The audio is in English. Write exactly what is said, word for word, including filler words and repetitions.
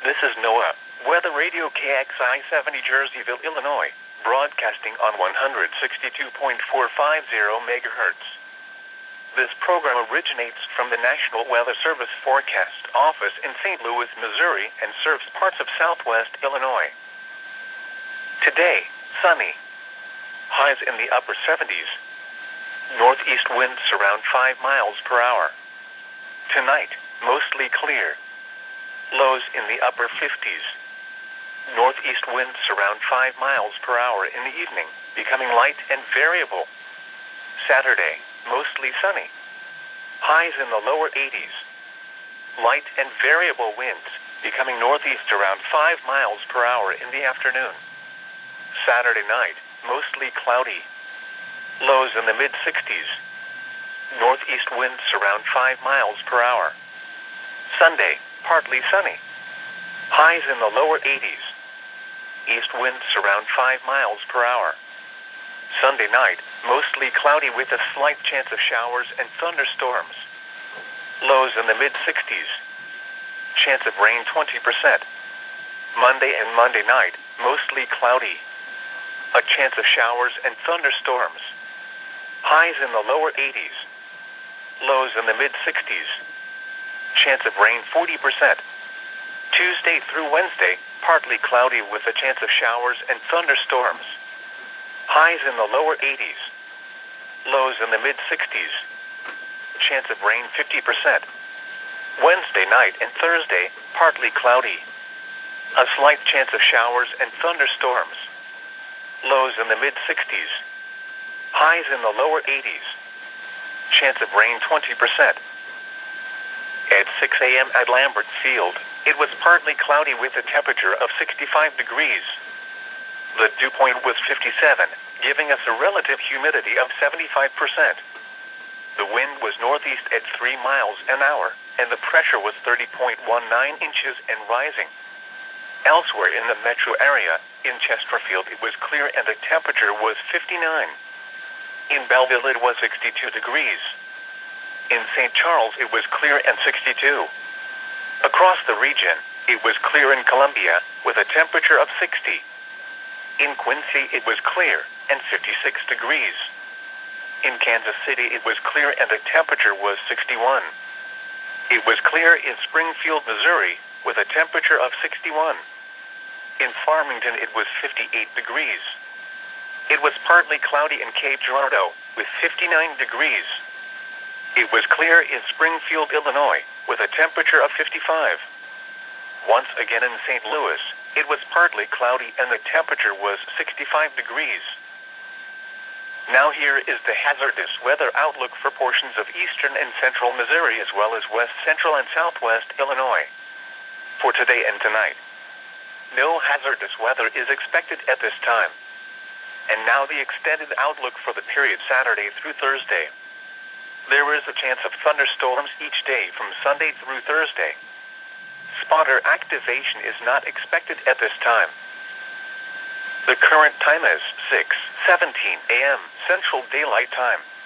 This is NOAA, Weather Radio K X I seventy Jerseyville, Illinois, broadcasting on one sixty-two point four five zero megahertz. This program originates from the National Weather Service Forecast Office in Saint Louis, Missouri, and serves parts of southwest Illinois. Today, sunny. Highs in the upper seventies. Northeast winds around five miles per hour. Tonight, mostly clear. Lows in the upper fifties. Northeast winds around five miles per hour in the evening, becoming light and variable. Saturday, mostly sunny. Highs in the lower eighties. Light and variable winds, becoming northeast around five miles per hour in the afternoon. Saturday night, mostly cloudy. Lows in the mid-sixties. Northeast winds around five miles per hour. Sunday, partly sunny. Highs in the lower eighties. East winds around five miles per hour. Sunday night, mostly cloudy with a slight chance of showers and thunderstorms. Lows in the mid-sixties. Chance of rain twenty percent. Monday and Monday night, mostly cloudy. A chance of showers and thunderstorms. Highs in the lower eighties. Lows in the mid-sixties. Chance of rain forty percent. Tuesday through Wednesday, partly cloudy with a chance of showers and thunderstorms. Highs in the lower eighties. Lows in the mid-sixties. Chance of rain fifty percent. Wednesday night and Thursday, partly cloudy. A slight chance of showers and thunderstorms. Lows in the mid-sixties. Highs in the lower eighties. Chance of rain twenty percent. At six a.m. at Lambert Field, it was partly cloudy with a temperature of sixty-five degrees. The dew point was fifty-seven, giving us a relative humidity of seventy-five percent. The wind was northeast at three miles an hour, and the pressure was thirty point one nine inches and rising. Elsewhere in the metro area, in Chesterfield, it was clear and the temperature was fifty-nine. In Belleville, it was sixty-two degrees. In Saint Charles, it was clear and sixty-two. Across the region, it was clear in Columbia, with a temperature of sixty. In Quincy, it was clear and fifty-six degrees. In Kansas City, it was clear and the temperature was sixty-one. It was clear in Springfield, Missouri, with a temperature of sixty-one. In Farmington, it was fifty-eight degrees. It was partly cloudy in Cape Girardeau, with fifty-nine degrees. It was clear in Springfield, Illinois, with a temperature of fifty-five. Once again in Saint Louis, it was partly cloudy and the temperature was sixty-five degrees. Now here is the hazardous weather outlook for portions of eastern and central Missouri as well as west central and southwest Illinois. For today and tonight, no hazardous weather is expected at this time. And now the extended outlook for the period Saturday through Thursday. There is a chance of thunderstorms each day from Sunday through Thursday. Spotter activation is not expected at this time. The current time is six seventeen a.m. Central Daylight Time.